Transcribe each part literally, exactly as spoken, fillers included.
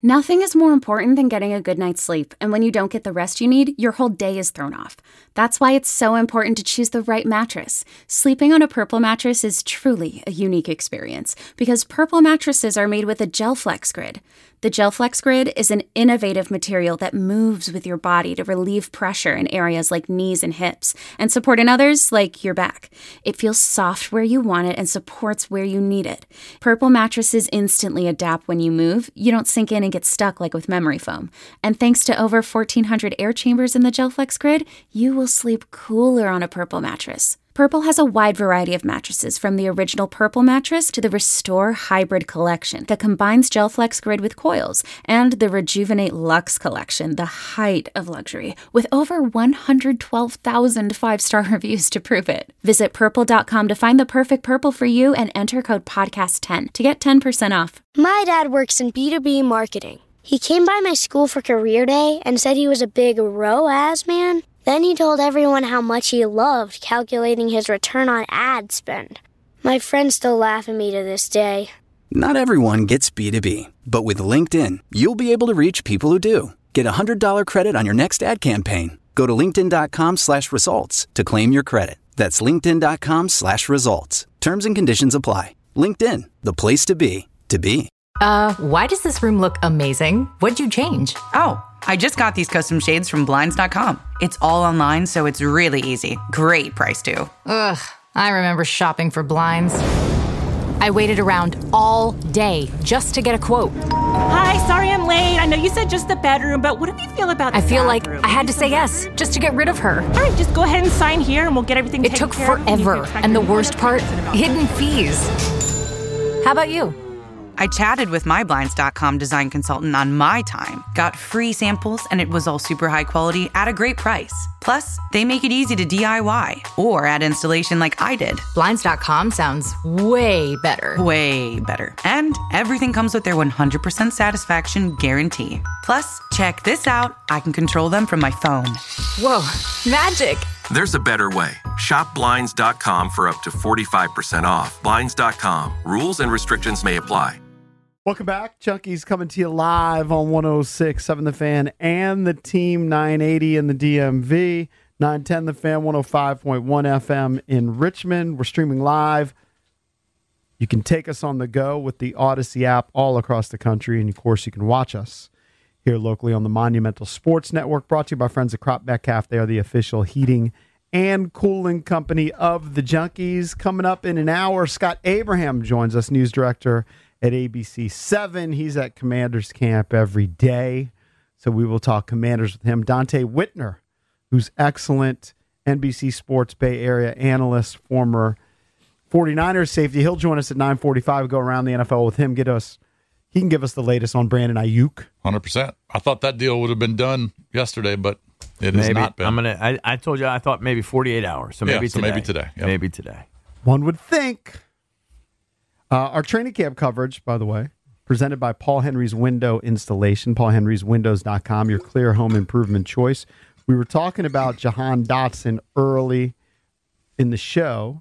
Nothing is more important than getting a good night's sleep, and when you don't get the rest you need, your whole day is thrown off. That's why it's so important to choose the right mattress. Sleeping on a Purple mattress is truly a unique experience, because Purple mattresses are made with a GelFlex Grid. The GelFlex Grid is an innovative material that moves with your body to relieve pressure in areas like knees and hips, and support in others like your back. It feels soft where you want it and supports where you need it. Purple mattresses instantly adapt when you move. You don't sink in and get stuck like with memory foam. And thanks to over fourteen hundred air chambers in the GelFlex Grid, you will sleep cooler on a Purple mattress. Purple has a wide variety of mattresses, from the original Purple mattress to the Restore Hybrid collection that combines GelFlex Grid with coils, and the Rejuvenate Luxe collection, the height of luxury, with over one hundred twelve thousand five-star reviews to prove it. Visit purple dot com to find the perfect Purple for you and enter code podcast ten to get ten percent off. My dad works in B two B marketing. He came by my school for career day and said he was a big R O A S man. Then he told everyone how much he loved calculating his return on ad spend. My friends still laugh at me to this day. Not everyone gets B two B, but with LinkedIn, you'll be able to reach people who do. Get a one hundred dollars credit on your next ad campaign. Go to linkedin dot com slash results to claim your credit. That's linkedin dot com slash results. Terms and conditions apply. LinkedIn, the place to be, to be. Uh, why does this room look amazing? What'd you change? Oh, I just got these custom shades from Blinds dot com. It's all online, so it's really easy. Great price, too. Ugh, I remember shopping for blinds. I waited around all day just to get a quote. Hi, sorry I'm late. I know you said just the bedroom, but what do you feel about the I feel bathroom? like I had to say yes just to get rid of her. All right, just go ahead and sign here and we'll get everything It taken took care of. forever, and the worst part, hidden fees. How about you? I chatted with my Blinds dot com design consultant on my time, got free samples, and it was all super high quality at a great price. Plus, they make it easy to D I Y or add installation like I did. Blinds dot com sounds way better. Way better. And everything comes with their one hundred percent satisfaction guarantee. Plus, check this out. I can control them from my phone. Whoa, magic. There's a better way. Shop Blinds dot com for up to forty-five percent off. Blinds dot com. Rules and restrictions may apply. Welcome back. Chunky's coming to you live on one oh six point seven The Fan and the Team nine eighty in the D M V. nine ten The Fan, one oh five point one F M in Richmond. We're streaming live. You can take us on the go with the Odyssey app all across the country. And, of course, you can watch us here locally on the Monumental Sports Network, brought to you by friends at Crop Metcalf. They are the official heating and cooling company of the Junkies. Coming up in an hour, Scott Abraham joins us, news director at A B C seven. He's at Commanders Camp every day, so we will talk Commanders with him. Dante Whitner, who's excellent N B C Sports Bay Area analyst, former forty-niners safety. He'll join us at nine forty-five. Go around the N F L with him. Get us. He can give us the latest on Brandon Ayuk. one hundred percent. I thought that deal would have been done yesterday, but it has maybe. not been. I'm gonna. I, I told you I thought maybe forty-eight hours. So maybe yeah, so today. maybe today. Yep. Maybe today. One would think. Uh, our training camp coverage, by the way, presented by Paul Henry's Window Installation, paul henrys windows dot com, your clear home improvement choice. We were talking about Jahan Dotson early in the show.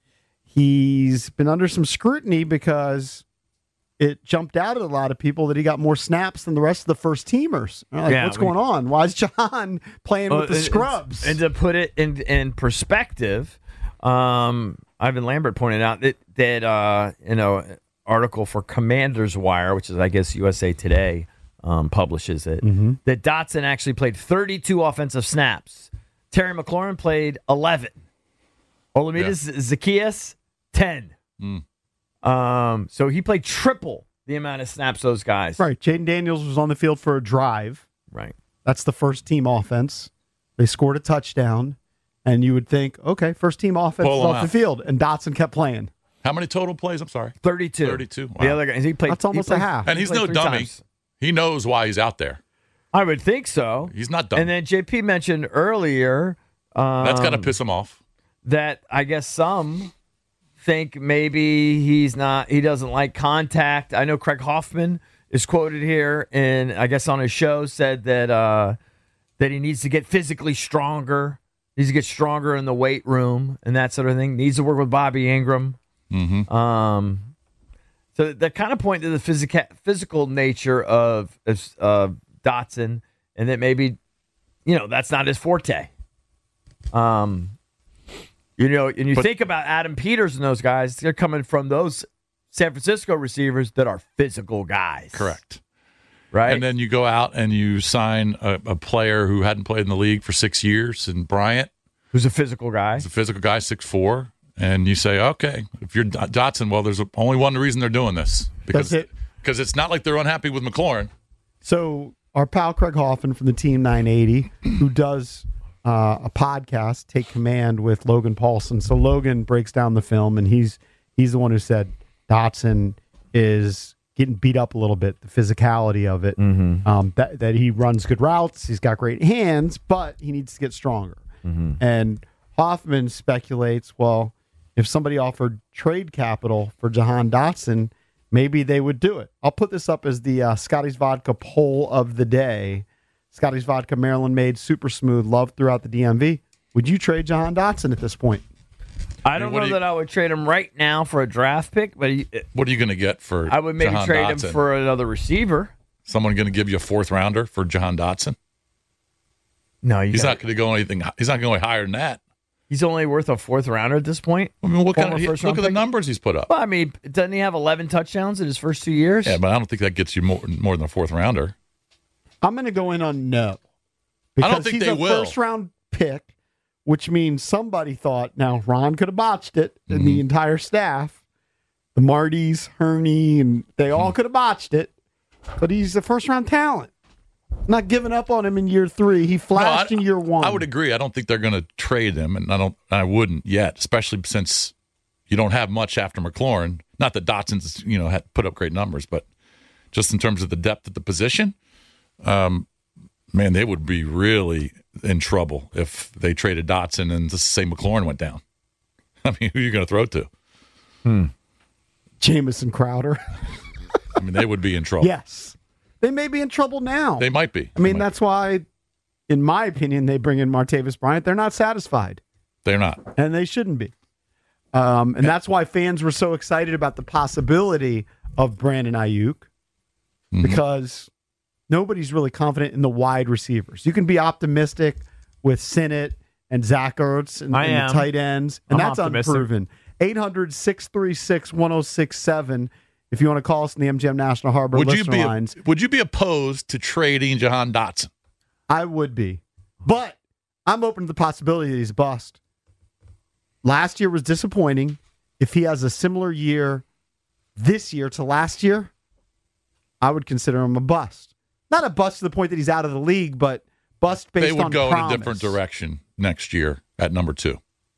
He's been under some scrutiny because it jumped out at a lot of people that he got more snaps than the rest of the first teamers. Like, yeah, what's we, going on? Why is Jahan playing well, with the scrubs? And to put it in, in perspective, um, Ivan Lambert pointed out that, that uh, you know, article for Commander's Wire, which is, I guess, U S A Today um, publishes it, mm-hmm. that Dotson actually played thirty-two offensive snaps. Terry McLaurin played eleven. Olamides yeah. Zaccheaus, ten. Mm. Um, so he played triple the amount of snaps those guys. Right. Jaden Daniels was on the field for a drive. Right. That's the first team offense. They scored a touchdown. And you would think, okay, first team offense is off out. the field. And Dotson kept playing. How many total plays? I'm sorry. thirty-two. thirty-two. Wow. The other guy, he played. That's almost played, a half. And he's he no dummy. Times. He knows why he's out there. I would think so. He's not dumb. And then J P mentioned earlier. Um, That's got to piss him off. That I guess some think maybe he's not, he doesn't like contact. I know Craig Hoffman is quoted here, and I guess on his show said that uh, that he needs to get physically stronger, needs to get stronger in the weight room and that sort of thing. Needs to work with Bobby Ingram. Mm-hmm. Um, So they're kind of pointing to the physical physical nature of, of uh, Dotson, and that maybe, you know, that's not his forte. Um, you know, and you But- think about Adam Peters and those guys, they're coming from those San Francisco receivers that are physical guys. Correct. Right? And then you go out and you sign a, a player who hadn't played in the league for six years, and Bryant, who's a physical guy. He's a physical guy, six foot four. And you say, okay, if you're Dotson, well, there's only one reason they're doing this. Because That's it. Because it's not like they're unhappy with McLaurin. So our pal Craig Hoffman from the Team nine eighty, who does uh, a podcast, Take Command, with Logan Paulson. So Logan breaks down the film, and he's he's the one who said Dotson is getting beat up a little bit, the physicality of it, mm-hmm. um, that, that he runs good routes, he's got great hands, but he needs to get stronger. Mm-hmm. And Hoffman speculates, well, if somebody offered trade capital for Jahan Dotson, maybe they would do it. I'll put this up as the uh, Scotty's Vodka poll of the day. Scotty's Vodka, Maryland made, super smooth, loved throughout the D M V. Would you trade Jahan Dotson at this point? I don't what know do you- that I would trade him right now for a draft pick, but he, What are you going to get for I would maybe Jahan trade Dotson? him for another receiver. Someone going to give you a fourth rounder for Jahan Dotson? No, you He's gotta- not going to go anything. He's not going higher than that. He's only worth a fourth rounder at this point. I mean, what kind Former of first look round at the pick? numbers he's put up? Well, I mean, doesn't he have eleven touchdowns in his first two years? Yeah, but I don't think that gets you more more than a fourth rounder. I'm going to go in on no. I don't think he's they a will. first round pick, which means somebody thought, now Ron could have botched it, and Mm-hmm. the entire staff, the Martys, Herney, and they all Mm-hmm. could have botched it, but he's a first round talent. Not giving up on him in year three. He flashed No, I- in year one. I would agree. I don't think they're going to trade him, and I don't. I wouldn't yet, especially since you don't have much after McLaurin. Not that Dotson's, you know, had put up great numbers, but just in terms of the depth at the position, um, man, they would be really in trouble if they traded Dotson and just say McLaurin went down. I mean, who are you going to throw to? Hmm. Jamison Crowder. I mean, they would be in trouble. Yes. They may be in trouble now. They might be. I mean, They might that's why, in my opinion, they bring in Martavis Bryant. They're not satisfied, be. They're not. and they shouldn't be. Um, and that's why fans were so excited about the possibility of Brandon Ayuk, Mm-hmm. because nobody's really confident in the wide receivers. You can be optimistic with Sinnott and Zach Ertz and, I and am. the tight ends, and I'm that's optimistic. unproven. eight hundred, six three six, one oh six seven if you want to call us in the M G M National Harbor Would you listener be lines. Would you be opposed to trading Jahan Dotson? I would be. But I'm open to the possibility that he's bust. Last year was disappointing. If he has a similar year this year to last year, I would consider him a bust. Not a bust to the point that he's out of the league, but bust based They would on go promise. in a different direction next year at number two.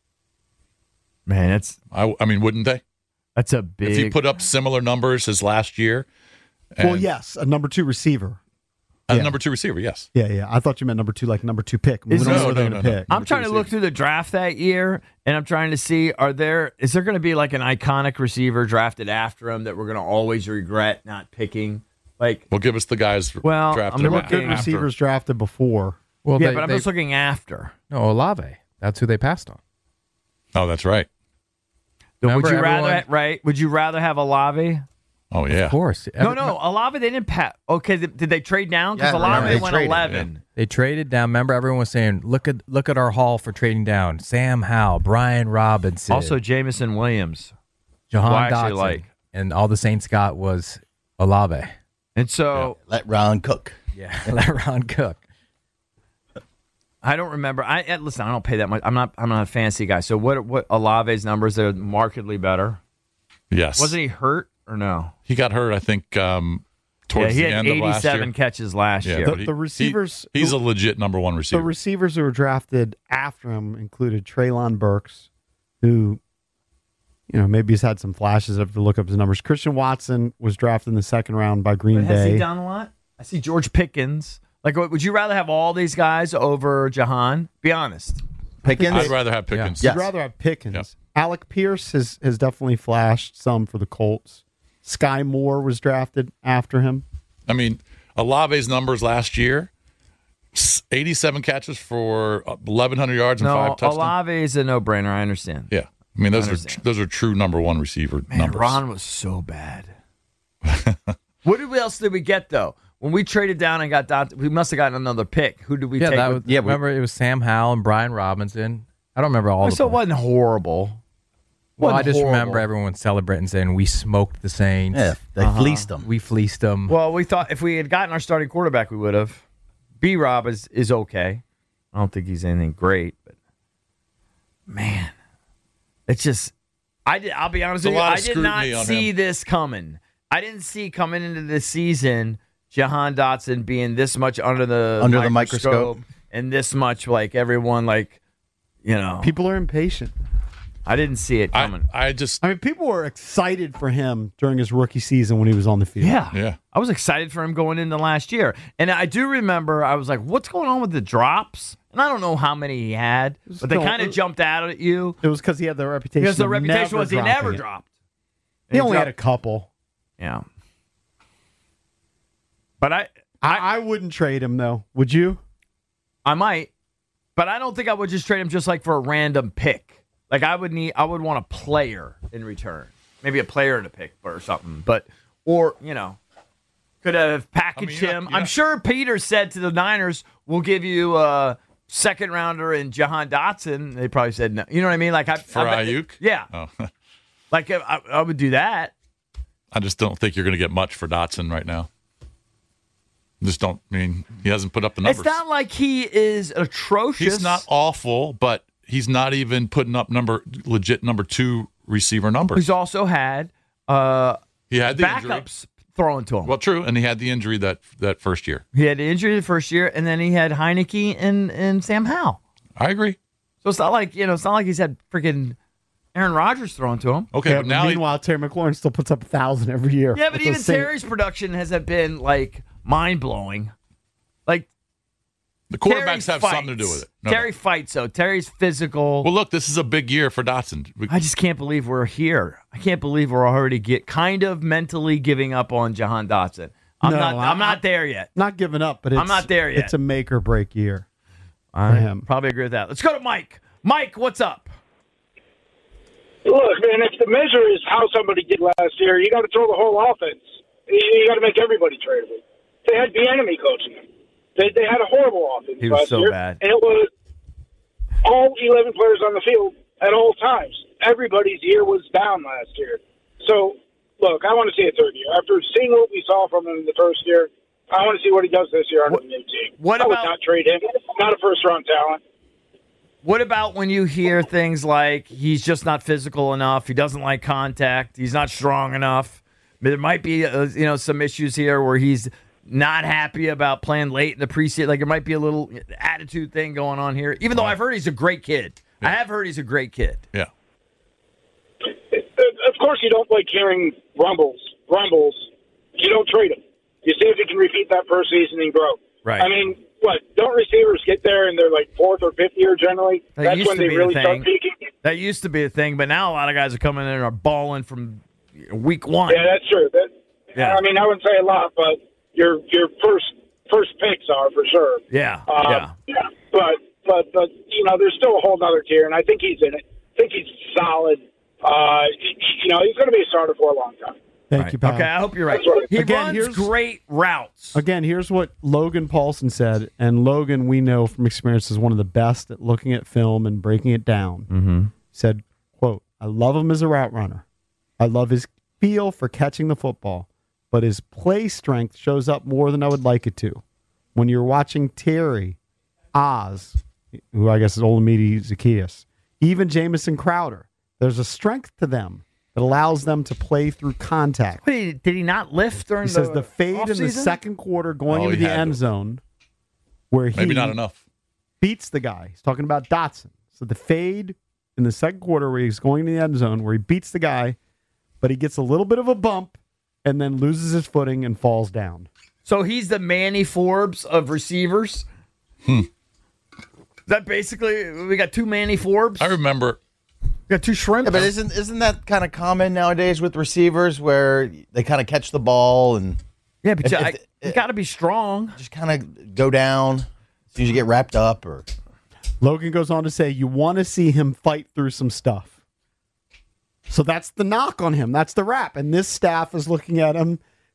Man, that's I, I mean, wouldn't they? that's a big. If he put up similar numbers as last year, Well, and- yes, a number two receiver. a yeah. number two receiver, yes. Yeah, yeah. I thought you meant number two, like number two pick. We Is don't know no, who they're no, gonna no, no. pick. I'm trying to look through the draft that year, and I'm trying to see are there is there going to be like an iconic receiver drafted after him that we're going to always regret not picking? Like, Well, give us the guys Well, drafted I'm There were after. good looking- receivers drafted before. Well, yeah, they, but I'm they- just looking after. no, Olave. That's who they passed on. Oh, that's right. So would Remember you rather everyone- right? Would you rather have Olave? Oh, yeah. Of course. No, Every- no, Olave. They didn't pass. Okay, did, did they trade down? Because Yeah, Olave remember, they went traded, eleven. They traded down. Remember, everyone was saying, "Look at look at our haul for trading down." Sam Howell, Brian Robinson, Also, Jamison Williams. who I Jahan actually Dotson, like. and all the Saints got was Olave. And so Let Ron cook. Yeah, let Ron cook. I don't remember. I eh, listen. I don't pay that much. I'm not. I'm not a fancy guy. So what? What Olave's numbers are markedly better. Yes. Wasn't he hurt or no? He got hurt, I think, um, towards yeah, he the had end of last year. eighty-seven catches last Yeah, year. but The- he- the receivers he- he's who- a legit number one The receiver. receivers who were drafted after him included Traylon Burks, who, you know, maybe he's had some flashes. I have to look up his numbers. Christian Watson was drafted in the second round by Green But has Bay. he done a lot? I see George Pickens. Like, what- would you rather have all these guys over Jahan? Be honest. Pickens? I'd rather have Pickens. Yeah. I'd rather have Pickens. Yep. Alec Pierce has, has definitely flashed some for the Colts. Sky Moore was drafted after him. I mean, Olave's numbers last year, s- eighty-seven catches for eleven hundred yards and No, five touchdowns. Olave is a no-brainer. I understand. Yeah. I mean, those I are understand. those are true number one receiver Man, numbers. Ron was so bad. What else did we get, though? When we traded down and got Dot, we must have gotten another pick. Who did we yeah, take? that with, was, yeah, remember it was Sam Howell and Brian Robinson. I don't remember all. Oh, the so it points. wasn't horrible. Well, Wasn't I just horrible. remember everyone celebrating, saying we smoked the Saints. Yeah, they Uh-huh. fleeced them. We fleeced them. Well, we thought if we had gotten our starting quarterback, we would have. B. Rob is is okay. I don't think he's anything great, but man, it's just. I did. I'll be honest There's with a you. lot I of did not scrutiny on see him. this coming. I didn't see coming into this season Jahan Dotson being this much under the Under the microscope microscope. and this much like everyone like, you know. People are impatient. I didn't see it coming. I, I just, I mean, people were excited for him during his rookie season when he was on the field. Yeah. yeah. I was excited for him going into last year. And I do remember I was like, what's going on with the drops? And I don't know how many he had, but they no, kind of it- jumped out at you. It was because he had the reputation. Because the of reputation never was he dropping never it. dropped. He only dropped- had a couple. Yeah. But I, I, I wouldn't trade him though. Would you? I might, but I don't think I would just trade him just like for a random pick. Like I would need, I would want a player in return, maybe a player to pick or something. But or you know, could have packaged you're not- him. you're I'm not- sure Peter said to the Niners, "We'll give you a second rounder in Jahan Dotson." They probably said no. You know what I mean? Like I, For I bet- Ayuk? yeah. Oh. Like I, I would do that. I just don't think you're going to get much for Dotson right now. Just don't. I mean, he hasn't put up the numbers. It's not like he is atrocious. He's not awful, but he's not even putting up number legit number two receiver numbers. He's also had uh, he had the injury. backups thrown to him. Well, true, and he had the injury that that first year. He had an injury the first year, and then he had Heineke and, and Sam Howell. I agree. So it's not like you know, it's not like he's had freaking Aaron Rodgers thrown to him. Okay, Yeah, but now he, meanwhile, Terry McLaurin still puts up a thousand every year. Yeah, but with even those same- Terry's production hasn't been like mind blowing. Like the quarterbacks Terry have fights. something to do with it. No, Terry no. fights though. Terry's physical. Well, look, this is a big year for Dotson. We- I just can't believe we're here. I can't believe we're already get kind of mentally giving up on Jahan Dotson. I'm No, not. I'm, I'm- not there yet. Not giving up, but it's, I'm not there yet. It's a make or break year. I him. probably agree with that. Let's go to Mike. Mike, what's up? Look, man, if the measure is how somebody did last year, you got to throw the whole offense. You, you got to make everybody tradable. They had Bieniemy coaching them. They they had a horrible offense He was last so year, bad. and it was all eleven players on the field at all times. Everybody's year was down last year. So, look, I want to see a third year. After seeing what we saw from him the first year, I want to see what he does this year under the new team. what I would about- not trade him. Not a first-round talent. What about when you hear things like he's just not physical enough, he doesn't like contact, he's not strong enough? There might be uh, you know some issues here where he's not happy about playing late in the preseason. Like there might be a little attitude thing going on here. Even though I've heard he's a great kid, I have heard he's a great kid. Yeah. Of course, you don't like hearing rumbles. Rumbles. You don't trade him. You see if he can repeat that first season and grow. Right. I mean, what? Don't receivers get there and they're like fourth or fifth year generally? That That's used when to they be really the start thing. peaking. That used to be a thing, but now a lot of guys are coming in and are balling from week one. Yeah, that's true. That, Yeah. I mean, I wouldn't say a lot, but your your first first picks are for sure. Yeah, Uh, yeah. But but but you know, there's still a whole other tier, and I think he's in it. I think he's solid. Uh, you know, he's going to be a starter for a long time. Thank Right. you, pal. Okay, I hope you're right. He Again, runs here's- great routes. Again, here's what Logan Paulson said, and Logan, we know from experience, is one of the best at looking at film and breaking it down. Mm-hmm. Said, quote, I love him as a route runner. I love his feel for catching the football, but his play strength shows up more than I would like it to. When you're watching Terry, Oz, who I guess is Olamide Zacchaeus, even Jamison Crowder, there's a strength to them that allows them to play through contact. Wait, did he not lift during He the says the fade in the offseason? second quarter going Oh, into he the had end to. zone where he Maybe not enough. beats the guy. He's talking about Dotson. So the fade in the second quarter where he's going to the end zone where he beats the guy, but he gets a little bit of a bump and then loses his footing and falls down. So he's the Manny Forbes of receivers? Hmm. Is that basically, we got two Manny Forbes? I remember. We got two shrimp. Yeah, but isn't isn't that kind of common nowadays with receivers where they kind of catch the ball and yeah, but if- you, if- I- you got to be strong. just kind of go down as soon as you get wrapped up? Or Logan goes on to say, you want to see him fight through some stuff. So that's the knock on him. That's the rap. And this staff is looking at him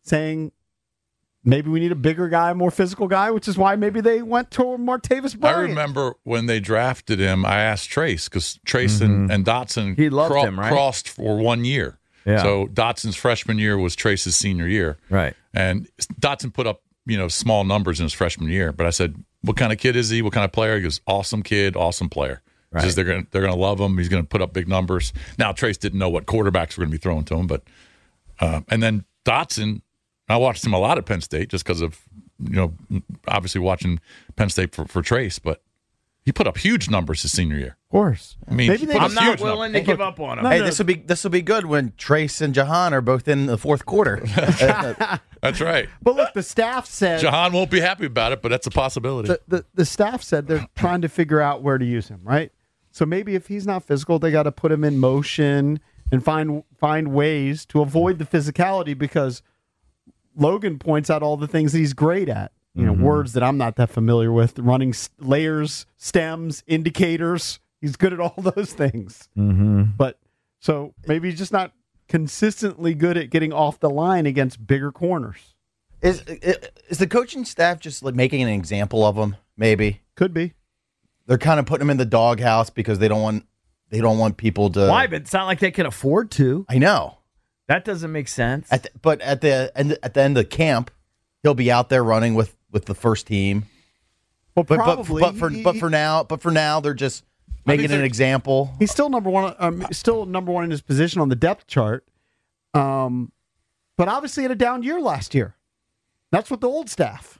saying maybe we need a bigger guy, more physical guy, which is why maybe they went to Martavis Bryant. I remember when they drafted him, I asked Trace, because Trace mm-hmm. and, and Dotson he loved cro- him, right? crossed for one year. Yeah. So Dotson's freshman year was Trace's senior year. Right. And Dotson put up, you know, small numbers in his freshman year. But I said, what kind of kid is he? What kind of player? He goes, awesome kid, awesome player. Right. Just they're going they're going to love him. He's going to put up big numbers. Now, Trace didn't know what quarterbacks were going to be thrown to him. but uh, And then Dotson, I watched him a lot at Penn State just because of, you know, obviously watching Penn State for, for Trace. But he put up huge numbers his senior year. Of course. I mean, Maybe I'm not willing numbers. to give up on him. Hey, this will be this will be good when Trace and Jahan are both in the fourth quarter. That's right. But look, the staff said Jahan won't be happy about it, but that's a possibility. The, the, the staff said they're trying to figure out where to use him, right? So maybe if he's not physical, they got to put him in motion and find find ways to avoid the physicality, because Logan points out all the things that he's great at. You know, mm-hmm. words that I'm not that familiar with, running layers, stems, indicators. He's good at all those things. Mm-hmm. But so maybe he's just not consistently good at getting off the line against bigger corners. Is is the coaching staff just like making an example of him? Maybe could be. They're kind of putting him in the doghouse because they don't want they don't want people to. Why? But it's not like they can afford to. I know that doesn't make sense. At the, but at the end at the end of camp, he'll be out there running with, with the first team. Well, but, probably, but, but for he, but for now, but for now, they're just making I mean, an example. He's still number one. Um, still number one in his position on the depth chart. Um, but obviously had a down year last year. That's what the old staff.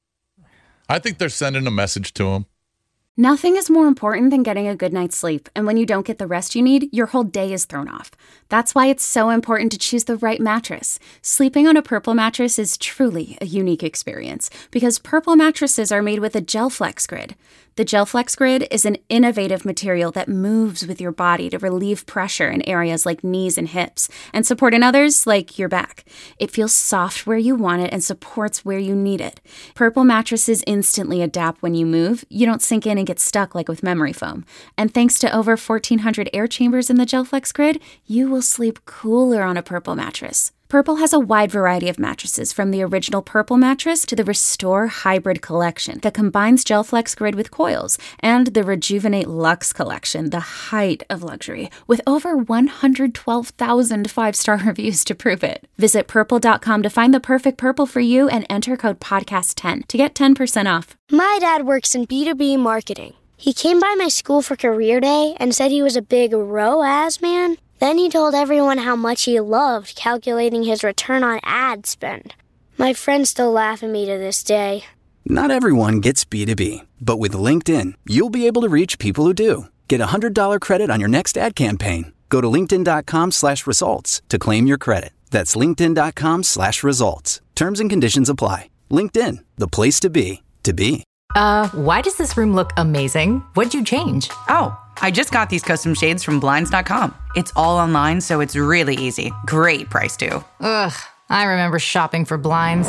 I think they're sending a message to him. Nothing is more important than getting a good night's sleep, and when you don't get the rest you need, your whole day is thrown off. That's why it's so important to choose the right mattress. Sleeping on a Purple mattress is truly a unique experience, because Purple mattresses are made with a GelFlex Grid. The GelFlex Grid is an innovative material that moves with your body to relieve pressure in areas like knees and hips, and support in others like your back. It feels soft where you want it and supports where you need it. Purple mattresses instantly adapt when you move. You don't sink in and get stuck like with memory foam. And thanks to over fourteen hundred air chambers in the GelFlex Grid, you will sleep cooler on a Purple mattress. Purple has a wide variety of mattresses, from the original Purple mattress to the Restore Hybrid collection that combines GelFlex Grid with coils, and the Rejuvenate Luxe collection, the height of luxury, with over one hundred twelve thousand five-star reviews to prove it. Visit purple dot com to find the perfect Purple for you and enter code podcast ten to get ten percent off. My dad works in B two B marketing. He came by my school for career day and said he was a big R O A S man. Then he told everyone how much he loved calculating his return on ad spend. My friends still laugh at me to this day. Not everyone gets B two B, but with LinkedIn, you'll be able to reach people who do. Get a one hundred dollars credit on your next ad campaign. Go to linkedin dot com slash results to claim your credit. That's linkedin dot com slash results. Terms and conditions apply. LinkedIn, the place to be, to be. Uh, why does this room look amazing? What'd you change? Oh, I just got these custom shades from Blinds dot com. It's all online, so it's really easy. Great price, too. Ugh, I remember shopping for blinds.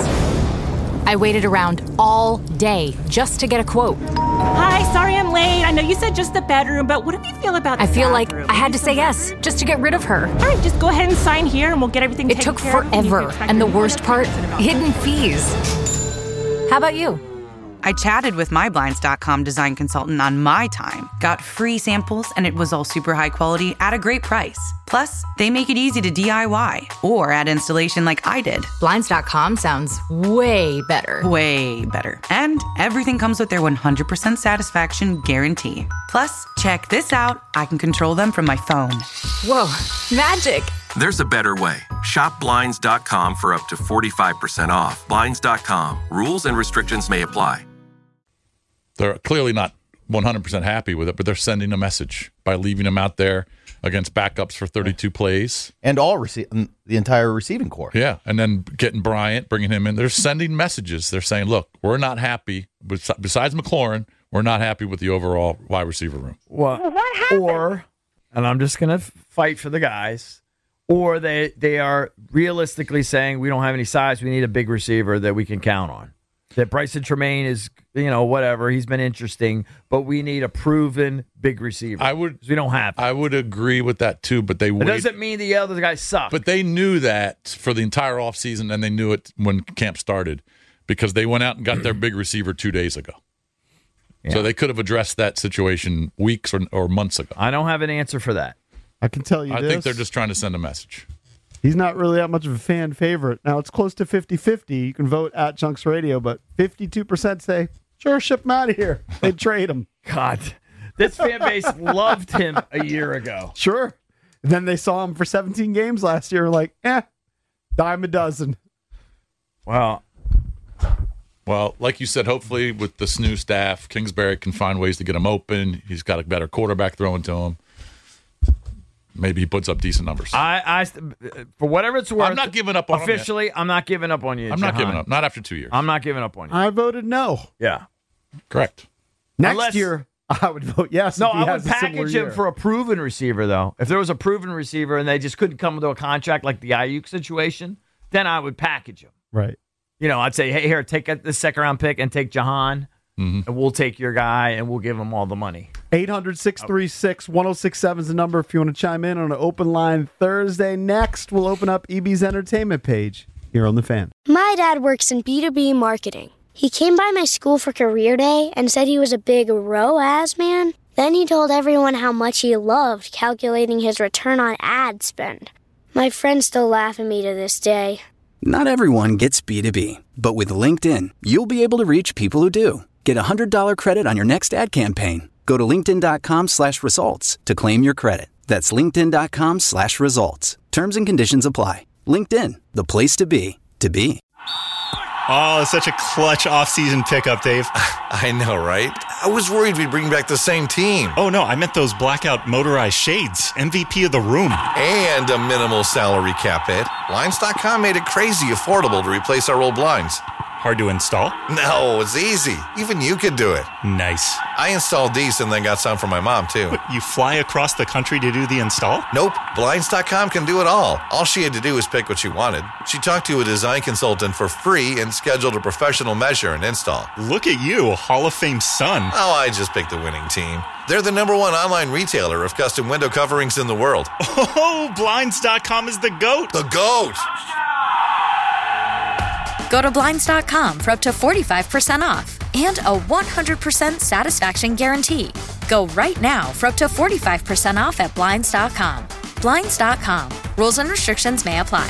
I waited around all day just to get a quote. Hi, sorry I'm late. I know you said just the bedroom, but what do you feel about the I feel bathroom? like I had to say yes just to get rid of her. All right, just go ahead and sign here and we'll get everything It taken took care of. forever, and the worst part, hidden fees. How about you? I chatted with my Blinds dot com design consultant on my time, got free samples, and it was all super high quality at a great price. Plus, they make it easy to D I Y or add installation like I did. Blinds dot com sounds way better. Way better. And everything comes with their one hundred percent satisfaction guarantee. Plus, check this out. I can control them from my phone. Whoa, magic. There's a better way. Shop Blinds dot com for up to forty-five percent off. Blinds dot com. Rules and restrictions may apply. They're clearly not one hundred percent happy with it, but they're sending a message by leaving him out there against backups for thirty-two plays. And all rece- the entire receiving corps. Yeah, and then getting Bryant, bringing him in. They're sending messages. They're saying, look, we're not happy. Besides McLaurin, we're not happy with the overall wide receiver room. Well, what happened? Or, and I'm just going to fight for the guys, or they, they are realistically saying we don't have any size. We need a big receiver that we can count on. that Bryson Tremaine is, you know, whatever. He's been interesting, but we need a proven big receiver. I would. We don't have. I would agree with that too, but they. It wait, doesn't mean the other guys suck. But they knew that for the entire offseason, and they knew it when camp started because they went out and got their big receiver two days ago. Yeah. So they could have addressed that situation weeks or, or months ago. I don't have an answer for that. I can tell you I this. think they're just trying to send a message. He's not really that much of a fan favorite. Now, it's close to fifty-fifty. You can vote at Chunks Radio, but fifty-two percent say, sure, ship him out of here. They'd trade him. God, this fan base loved him a year ago. Sure. And then they saw him for seventeen games last year, like, eh, dime a dozen. Wow. Well, like you said, hopefully with this new staff, Kingsbury can find ways to get him open. He's got a better quarterback throwing to him. Maybe he puts up decent numbers. I, I, for whatever it's worth, I'm not giving up on him officially. yet. I'm not giving up on you. I'm Jahan. not giving up. Not after two years. I'm not giving up on you. I voted no. Yeah, correct. Next Unless, year, I would vote yes. No, if he I has would a similar package him year. for a proven receiver, though. If there was a proven receiver and they just couldn't come to a contract like the Ayuk situation, then I would package him. Right. You know, I'd say, hey, here, take the second round pick and take Jahan, mm-hmm. and we'll take your guy and we'll give him all the money. eight hundred, six three six, one oh six seven is the number if you want to chime in on an open line Thursday. Next, we'll open up E B's entertainment page here on The Fan. My dad works in B two B marketing. He came by my school for career day and said he was a big R O A S man. Then he told everyone how much he loved calculating his return on ad spend. My friends still laugh at me to this day. Not everyone gets B two B, but with LinkedIn, you'll be able to reach people who do. Get a one hundred dollars credit on your next ad campaign. Go to linkedin.com slash results to claim your credit. That's linkedin.com slash results. Terms and conditions apply. LinkedIn, the place to be, to be. Oh, it's such a clutch off-season pickup, Dave. I know, right? I was worried we'd bring back the same team. Oh, no, I meant those blackout motorized shades. M V P of the room. And a minimal salary cap hit. Blinds dot com made it crazy affordable to replace our old blinds. Hard to install? No, it's easy. Even you could do it. Nice. I installed these and then got some for my mom, too. What, you fly across the country to do the install? Nope. Blinds dot com can do it all. All she had to do was pick what she wanted. She talked to a design consultant for free and scheduled a professional measure and install. Look at you, a Hall of Fame son. Oh, I just picked the winning team. They're the number one online retailer of custom window coverings in the world. Oh, Blinds dot com is the GOAT. The GOAT! Go to Blinds dot com for up to forty-five percent off and a one hundred percent satisfaction guarantee. Go right now for up to forty-five percent off at Blinds dot com. Blinds dot com. Rules and restrictions may apply.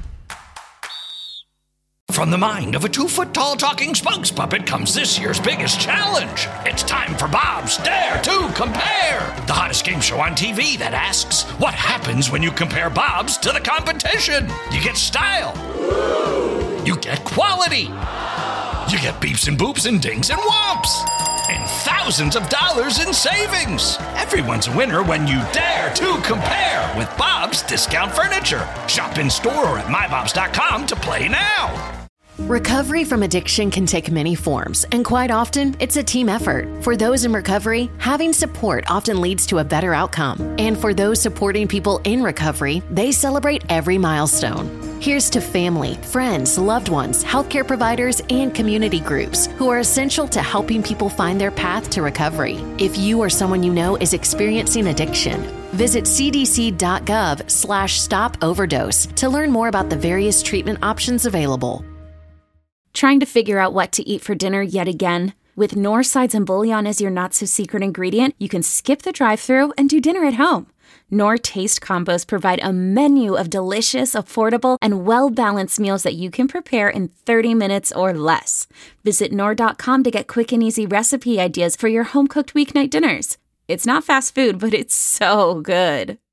From the mind of a two-foot-tall talking Spunks puppet comes this year's biggest challenge. It's time for Bob's Dare to Compare, the hottest game show on T V that asks, what happens when you compare Bob's to the competition? You get style. You get quality. You get beeps and boops and dings and whomps. And thousands of dollars in savings. Everyone's a winner when you dare to compare with Bob's Discount Furniture. Shop in store or at my bobs dot com to play now. Recovery from addiction can take many forms, and quite often, it's a team effort. For those in recovery, having support often leads to a better outcome. And for those supporting people in recovery, they celebrate every milestone. Here's to family, friends, loved ones, healthcare providers, and community groups who are essential to helping people find their path to recovery. If you or someone you know is experiencing addiction, visit c d c dot gov slash stop overdose to learn more about the various treatment options available. Trying to figure out what to eat for dinner yet again? With Knorr sides and bouillon as your not-so-secret ingredient, you can skip the drive-thru and do dinner at home. Knorr Taste Combos provide a menu of delicious, affordable, and well-balanced meals that you can prepare in thirty minutes or less. Visit Knorr dot com to get quick and easy recipe ideas for your home-cooked weeknight dinners. It's not fast food, but it's so good.